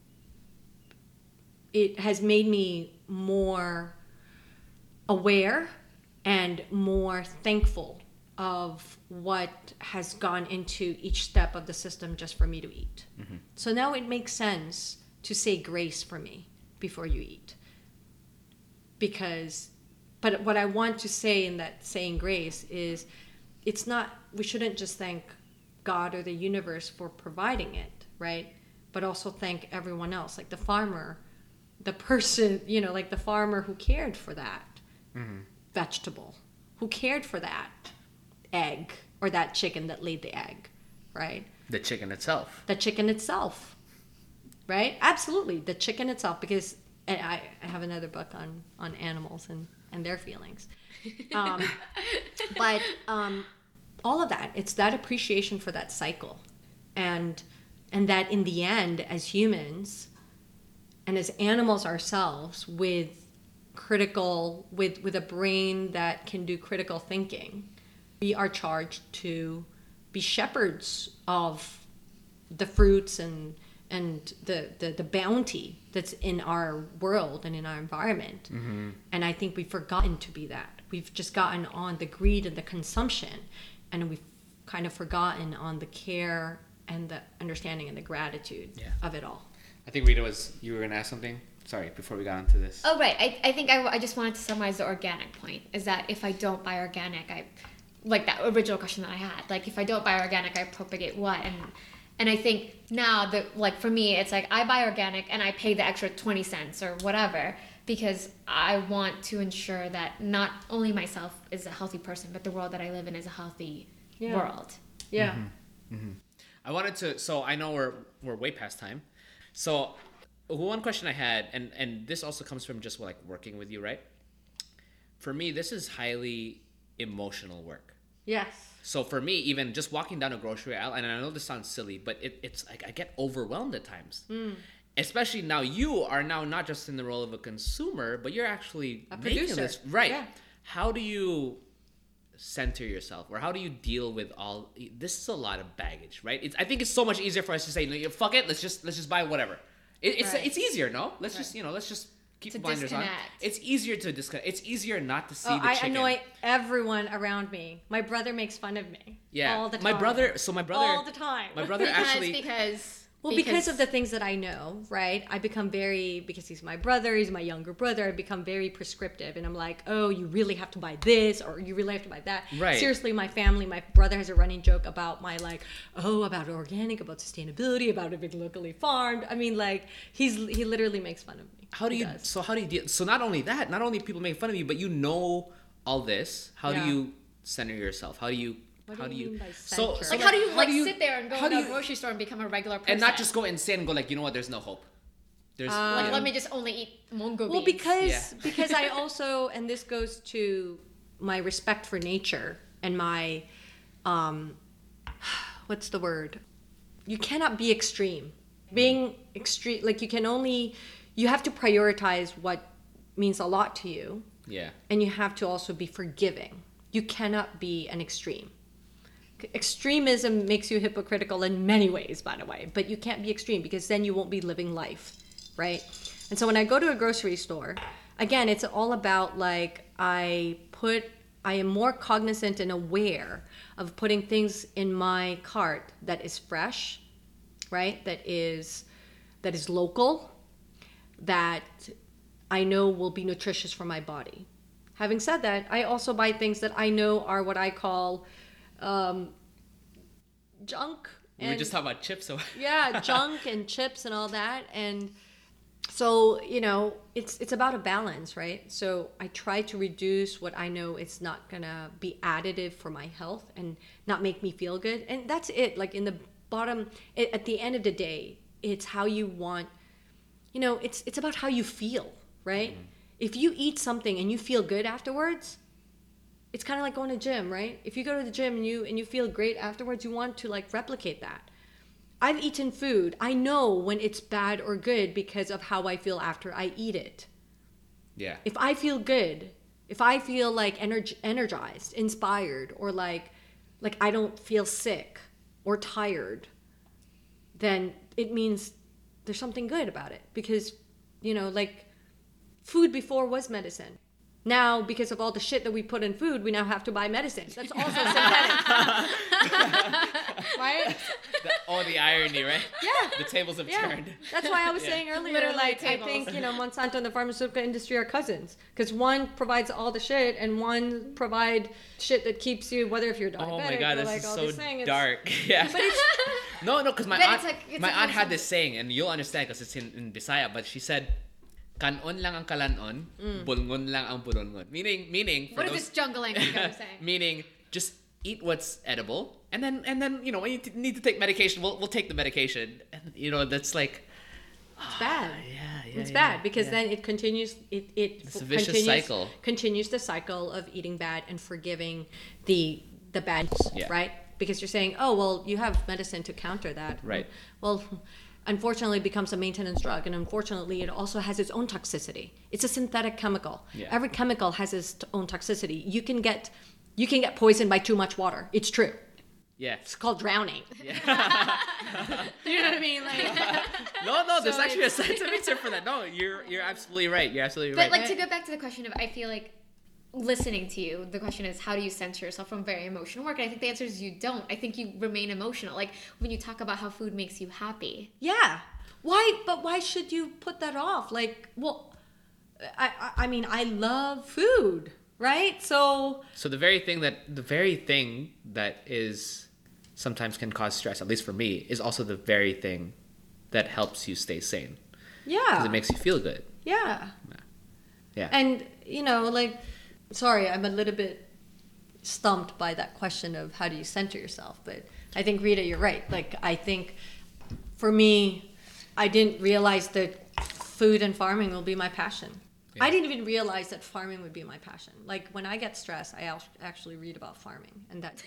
it has made me more aware and more thankful of what has gone into each step of the system just for me to eat. Mm-hmm. So now it makes sense to say grace for me before you eat. Because, but what I want to say in that saying grace is, it's not, we shouldn't just thank God or the universe for providing it, right? But also thank everyone else, like the farmer, the person, you know, like the farmer who cared for that mm-hmm. vegetable, who cared for that egg or that chicken that laid the egg, right? The chicken itself. The chicken itself, right? Absolutely, the chicken itself, because and I, I have another book on, on animals and, and their feelings. Um, but um, all of that, it's that appreciation for that cycle. And and that in the end, as humans and as animals ourselves, with critical, with, with a brain that can do critical thinking, we are charged to be shepherds of the fruits and and the, the, the bounty that's in our world and in our environment. Mm-hmm. And I think we've forgotten to be that. We've just gotten on the greed and the consumption, and we've kind of forgotten on the care and the understanding and the gratitude yeah. of it all. I think Rita was, you were going to ask something? Sorry, before we got into this. Oh, right. I, I think I, I just wanted to summarize the organic point, is that if I don't buy organic, I, like that original question that I had, like if I don't buy organic, I propagate what? And And I think now that, like, for me, it's like I buy organic and I pay the extra twenty cents or whatever because I want to ensure that not only myself is a healthy person, but the world that I live in is a healthy yeah. world. Yeah. Mm-hmm. Mm-hmm. I wanted to, so I know we're we're way past time. So one question I had, and, and this also comes from just like working with you, right? For me, this is highly emotional work. Yes. So for me, even just walking down a grocery aisle, and I know this sounds silly, but it, it's like I get overwhelmed at times. Mm. Especially now, you are now not just in the role of a consumer, but you're actually a making producer. This. Right. Yeah. How do you center yourself, or how do you deal with all? This is a lot of baggage, right? It's, I think it's so much easier for us to say, no, fuck it, let's just let's just buy whatever. It, it's right. it's easier, no? Let's right. just you know, let's just. Keep to blinders disconnect. on. It's easier to disconnect. It's easier not to see oh, the I chicken. annoy everyone around me. My brother makes fun of me. Yeah, all the time. My brother. So my brother. All the time. My brother because, actually. Because. Well, because, because of the things that I know, right? I become very, because he's my brother, he's my younger brother, I become very prescriptive. And I'm like, oh, you really have to buy this, or you really have to buy that. Right. Seriously, my family, my brother has a running joke about my, like, oh, about organic, about sustainability, about it being locally farmed. I mean, like, he's he literally makes fun of me. How do he you, does. so how do you deal, so not only that, not only people make fun of you, but you know all this. How yeah. do you center yourself? How do you What how do do you you, mean by so, center? so like, how do you how like do you, sit there and go how to do a you, grocery store and become a regular person and not just go insane and go like, you know what, there's no hope. There's Um, like you know, let me just only eat mungo beans. Well, because Yeah. because I also, and this goes to my respect for nature and my, um, what's the word? You cannot be extreme. Being extreme, like you can only, you have to prioritize what means a lot to you. Yeah. And you have to also be forgiving. You cannot be an extreme. extremism makes you hypocritical in many ways, by the way, but you can't be extreme because then you won't be living life, right? And so when I go to a grocery store, again, it's all about like I put I am more cognizant and aware of putting things in my cart that is fresh, right? That is that is local, that I know will be nutritious for my body. Having said that, I also buy things that I know are what I call um, junk. We and, were just talking about chips. So yeah, junk and chips and all that. And so, you know, it's it's about a balance, right? So I try to reduce what I know it's not gonna be additive for my health and not make me feel good. And that's it. Like in the bottom, it, at the end of the day, it's how you want, you know, it's it's about how you feel, right? Mm-hmm. If you eat something and you feel good afterwards, it's kind of like going to the gym, right? If you go to the gym and you and you feel great afterwards, you want to like replicate that. I've eaten food. I know when it's bad or good because of how I feel after I eat it. Yeah. If I feel good, if I feel like energ- energized, inspired, or like like I don't feel sick or tired, then it means there's something good about it. Because, you know, like food before was medicine. Now, because of all the shit that we put in food, we now have to buy medicine. That's also synthetic. Right? The, oh, the irony, right? Yeah. The tables have Yeah. turned. That's why I was Yeah. saying earlier, Literally like, tables. I think, you know, Monsanto and the pharmaceutical industry are cousins. Because one provides all the shit, and one provide shit that keeps you, whether if you're diabetic Oh my god, or this like is all so these things. dark. Yeah. But it's, No, no, because my But aunt, it's like- it's my like aunt had something- this saying, and you'll understand because it's in, in Bisaya. But she said, "Kanon lang ang kalanon, bulngon lang ang pudongon." Meaning, meaning. For What is those, this jungle language you guys are saying? Meaning, just eat what's edible, and then and then you know when you t- need to take medication, we'll we'll take the medication, and you know that's like. it's bad. Yeah, yeah. It's yeah, bad because yeah. then it continues. It it It's a vicious continues, cycle. Continues the cycle of eating bad and forgiving the the bad, Yeah. right? Because you're saying, oh well, you have medicine to counter that. Right. Well, unfortunately, it becomes a maintenance drug, and unfortunately, it also has its own toxicity. It's a synthetic chemical. Yeah. Every chemical has its t- own toxicity. You can get you can get poisoned by too much water. It's true. Yeah. It's called drowning. Yeah. You know what I mean? Like. No, no, there's So actually a it's- scientific term for that. No, you're you're absolutely right. You're absolutely But right. like to go back to the question of, I feel like listening to you, the question is how do you censor yourself from very emotional work? And I think the answer is you don't. I think you remain emotional. Like when you talk about how food makes you happy. Yeah. Why? But why should you put that off? Like, well, I, I, I mean, I love food, right? So, So the very thing that the very thing that is sometimes can cause stress, at least for me, is also the very thing that helps you stay sane because yeah, it makes you feel good. yeah. Yeah. And you know, like, sorry, I'm a little bit stumped by that question of how do you center yourself. But I think Rita, you're right. Like, I think for me, I didn't realize that food and farming will be my passion. Yeah. I didn't even realize that farming would be my passion. Like when I get stressed, I al- actually read about farming, and that's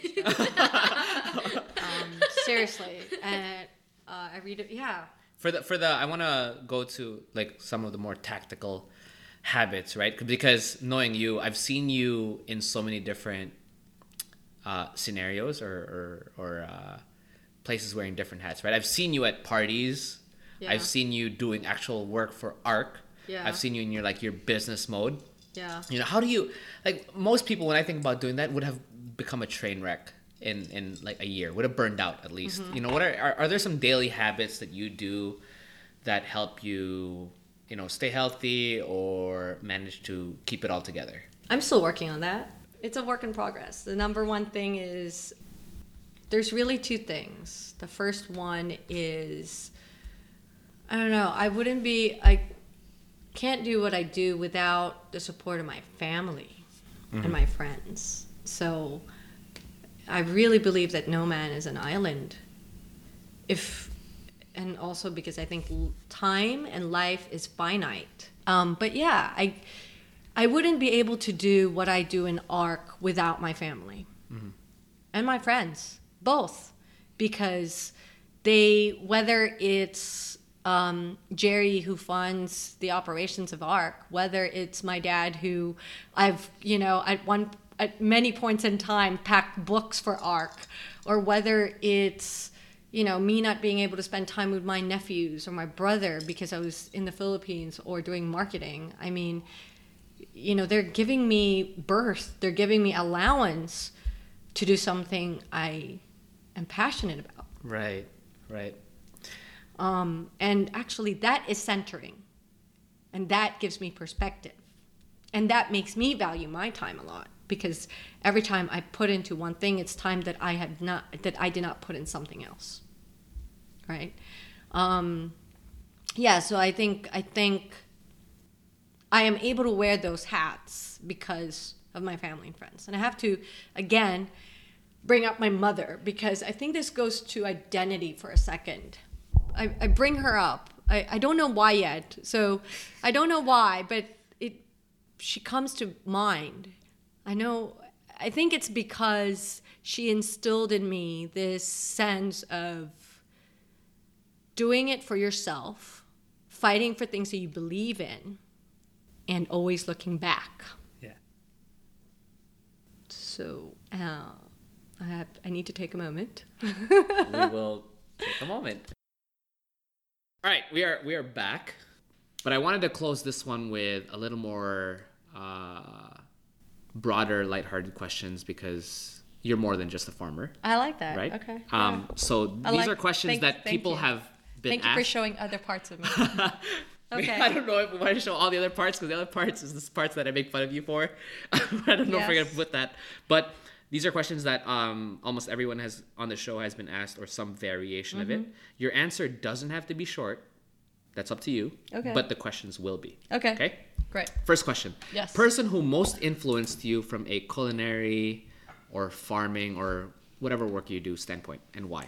um, seriously. And uh, I read it. Yeah, For the for the I want to go to like some of the more tactical habits, right? Because knowing you, I've seen you in so many different uh, scenarios or or, or uh, places wearing different hats, right? I've seen you at parties. Yeah. I've seen you doing actual work for ARC. Yeah. I've seen you in your like your business mode. yeah. You know, how do you like most people when I think about doing that would have become a train wreck in in like a year, would have burned out at least. Mm-hmm. You know, what are, are are there some daily habits that you do that help you, you know, stay healthy or manage to keep it all together? I'm still working on that. It's a work in progress. The number one thing is there's really two things. The first one is I don't know, I wouldn't be I can't do what I do without the support of my family and my friends. So I really believe that no man is an island. If and also because I think l- time and life is finite. Um, but yeah, I I wouldn't be able to do what I do in ARC without my family and my friends, both, because they whether it's um, Jerry who funds the operations of ARC, whether it's my dad who I've you know at one at many points in time packed books for ARC, or whether it's, you know, me not being able to spend time with my nephews or my brother because I was in the Philippines or doing marketing. I mean, you know, they're giving me birth, they're giving me allowance to do something I am passionate about. Right, right. Um, and actually, that is centering. And that gives me perspective. And that makes me value my time a lot, because every time I put into one thing, it's time that I had not, that I did not put in something else. Right? Um, yeah, so I think, I think I am able to wear those hats because of my family and friends. And I have to, again, bring up my mother, because I think this goes to identity for a second. I, I bring her up. I, I don't know why yet. So I don't know why, but it she comes to mind. I know, I think it's because she instilled in me this sense of doing it for yourself, fighting for things that you believe in, and always looking back. Yeah. So uh, I have, I need to take a moment. We will take a moment. All right, we are we are back, but I wanted to close this one with a little more uh, broader, lighthearted questions, because you're more than just a farmer, I like that. right? Okay. Um, so I these like- are questions thank- that thank people you. have been Thank you asked. for showing other parts of me. Okay. I don't know if we want to show all the other parts, because the other parts is the parts that I make fun of you for. I don't know if we're Yes. gonna put that, but these are questions that um, almost everyone has on the show has been asked, or some variation of Mm-hmm. it. Your answer doesn't have to be short. That's up to you. Okay. But the questions will be. Okay. Okay. Great. First question. Yes. Person who most influenced you from a culinary or farming or whatever work you do standpoint, and why?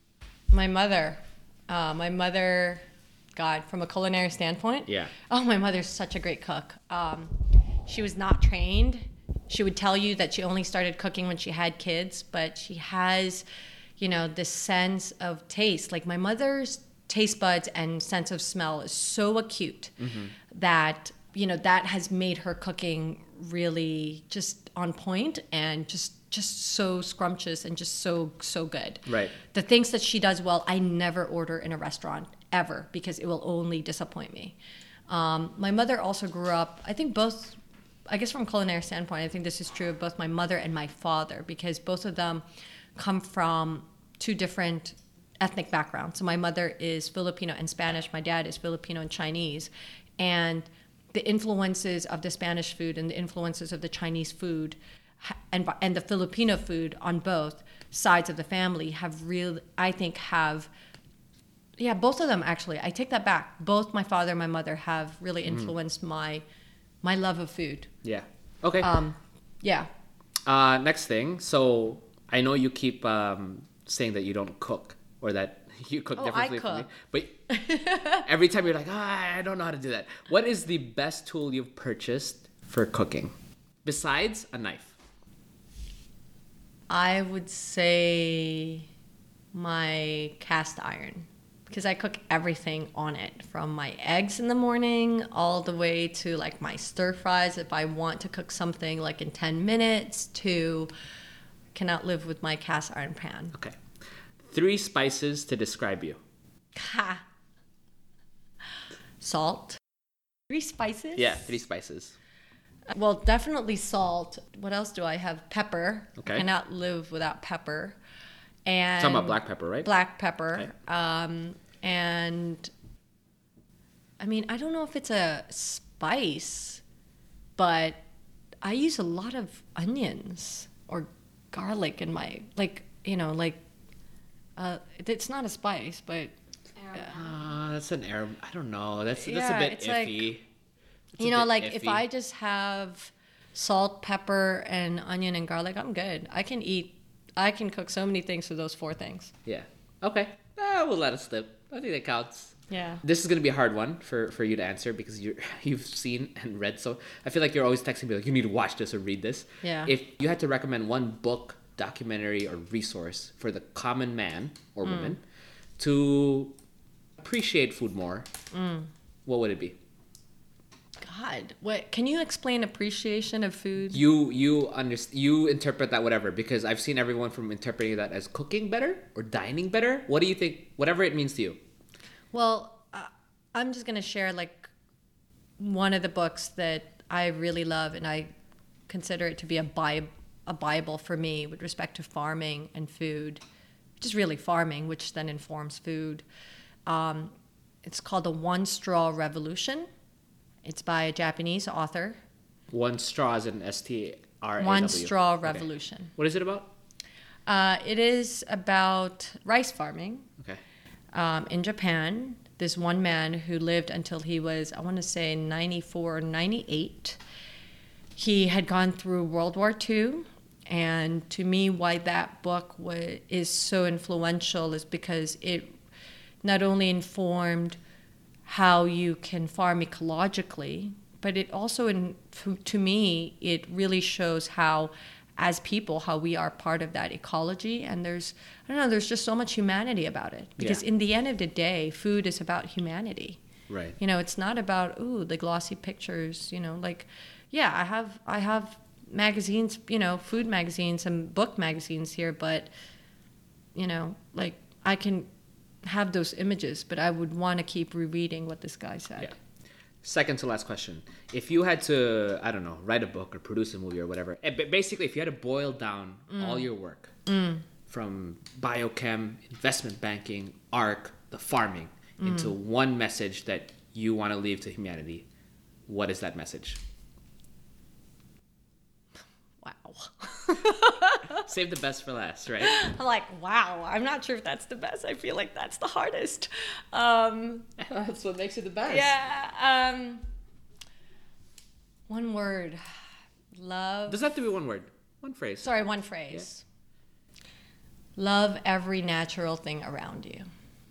My mother. Uh, my mother, God, from a culinary standpoint. Yeah. Oh, my mother's such a great cook. Um, she was not trained. She would tell you that she only started cooking when she had kids, but she has, you know, this sense of taste. Like, my mother's taste buds and sense of smell is so acute that, you know, that has made her cooking really just on point and just just so scrumptious and just so so good. Right. The things that she does well, I never order in a restaurant ever, because it will only disappoint me. Um, my mother also grew up, I think both, I guess from a culinary standpoint, I think this is true of both my mother and my father, because both of them come from two different ethnic backgrounds. So my mother is Filipino and Spanish. My dad is Filipino and Chinese. And the influences of the Spanish food and the influences of the Chinese food ha- and, and the Filipino food on both sides of the family have real, I think have, yeah, both of them actually. I take that back. Both my father and my mother have really influenced my my love of food. Yeah. Okay. Um, yeah. Uh, next thing. So I know you keep um, saying that you don't cook, or that you cook Oh, differently I from me. cook. But every time you're like, ah, I don't know how to do that. What is the best tool you've purchased for cooking, besides a knife? I would say my cast iron, because I cook everything on it, from my eggs in the morning all the way to like my stir fries if I want to cook something like in ten minutes, to cannot live with my cast iron pan. Okay. Three spices to describe you. Ha. Salt. Three spices? Yeah, three spices. Well, definitely salt. What else do I have? Pepper. Okay. Cannot live without pepper. And Talking about black pepper, right? Black pepper. Um, and I mean, I don't know if it's a spice, but I use a lot of onions or garlic in my, like, you know, like, uh, it's not a spice, but Uh, that's an Arab. I don't know. That's that's Yeah, a bit it's like- iffy. It's a you know, bit like if iffy. I just have salt, pepper, and onion and garlic, I'm good. I can eat, I can cook so many things with those four things. Yeah. Okay. Uh, we'll let it slip. I think that counts. Yeah. This is gonna be a hard one for, for you to answer, because you you've seen and read. So I feel like you're always texting me like, you need to watch this or read this. Yeah. If you had to recommend one book, documentary, or resource for the common man or woman to appreciate food more, Mm. what would it be? God, what can you explain appreciation of food? You you understand, you interpret that whatever, because I've seen everyone from interpreting that as cooking better or dining better. What do you think? Whatever it means to you. Well, uh, I'm just gonna share like one of the books that I really love, and I consider it to be a bi- a Bible for me with respect to farming and food, just really farming, which then informs food. Um, it's called The One Straw Revolution. It's by a Japanese author. One straw is an S T R A W. One Straw Okay. Revolution. What is it about? Uh, it is about rice farming Okay. um, in Japan. There's one man who lived until he was, I want to say, ninety-four or ninety-eight. He had gone through World War Two. And to me, why that book wa- is so influential is because it not only informed how you can farm ecologically, but it also, in, to me, it really shows how, as people, how we are part of that ecology. And there's, I don't know, there's just so much humanity about it. Because Yeah. in the end of the day, food is about humanity. Right. You know, it's not about, ooh, the glossy pictures, you know, like, yeah, I have, I have magazines, you know, food magazines and book magazines here, but, you know, like, I can have those images, but I would want to keep rereading what this guy said. Yeah. Second to last question. If you had to, I don't know, write a book or produce a movie or whatever, eh, ba- basically, if you had to boil down Mm. all your work from biochem, investment banking, ARC, the farming, Mm. into one message that you want to leave to humanity, what is that message? Wow. Save the best for last, right? I'm like, wow, I'm not sure if that's the best. I feel like that's the hardest. Um, That's what makes it the best. yeah. Um, one word. Love. Does that have to be one word? One phrase. Sorry, one phrase. Love every natural thing around you.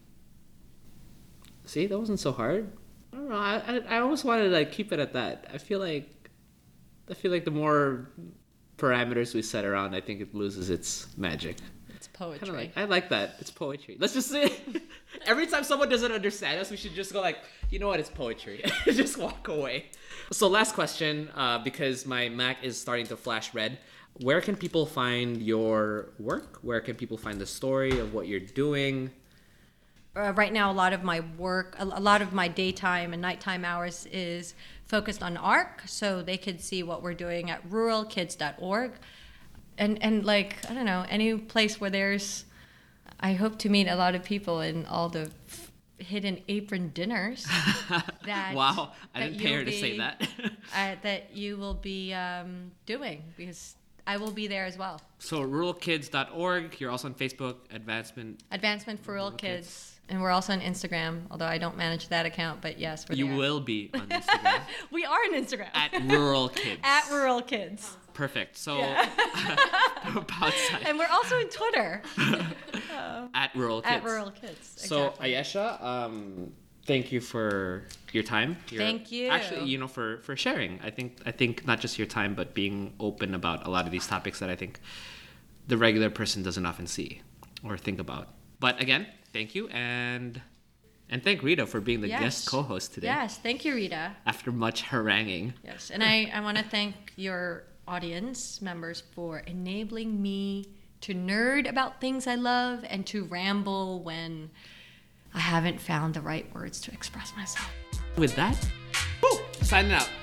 See, that wasn't so hard. I don't know. I, I I almost wanted to like keep it at that. I feel like I feel like the more parameters we set around, I think it loses its magic. It's poetry. Kind of like I like that. It's poetry. Let's just say every time someone doesn't understand us, we should just go like, you know what? It's poetry. Just walk away. So last question, uh, because my Mac is starting to flash red. Where can people find your work? Where can people find the story of what you're doing? Uh, right now, a lot of my work, a, a lot of my daytime and nighttime hours is focused on ARC, so they could see what we're doing at rural kids dot org. And, and like, I don't know, any place where there's, I hope to meet a lot of people in all the f- hidden apron dinners. that Wow, I that didn't pay you'll her to say be- that. uh, that you will be um, doing, because I will be there as well. So rural kids dot org. You're also on Facebook, Advancement. Advancement for Rural Rural Kids. Kids. And we're also on Instagram, although I don't manage that account, but yes, we're You there. will be on Instagram We are on Instagram. at Rural Kids. At Rural Kids. Perfect. So Yeah. about time. And we're also on Twitter. At Rural Kids. At Rural Kids. So Exactly. Ayesha, um, thank you for your time. Your- Thank you. Actually, you know, for for sharing. I think I think not just your time, but being open about a lot of these topics that I think the regular person doesn't often see or think about. But again, thank you, and and thank Rita for being the Yes. guest co-host today. Yes, thank you, Rita. After much haranguing. Yes, and I, I want to thank your audience members for enabling me to nerd about things I love and to ramble when I haven't found the right words to express myself. With that, woo, signing out.